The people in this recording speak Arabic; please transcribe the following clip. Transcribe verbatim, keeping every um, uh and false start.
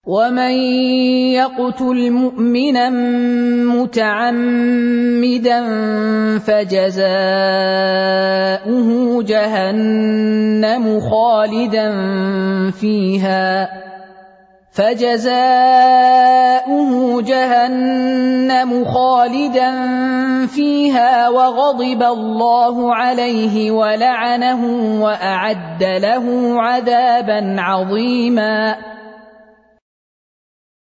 ومن يقتل مؤمنا متعمدا فجزاؤه جهنم خالدا فيها فجزاؤه جهنم خالدا فيها وغضب الله عليه ولعنه وأعد له عذابا عظيما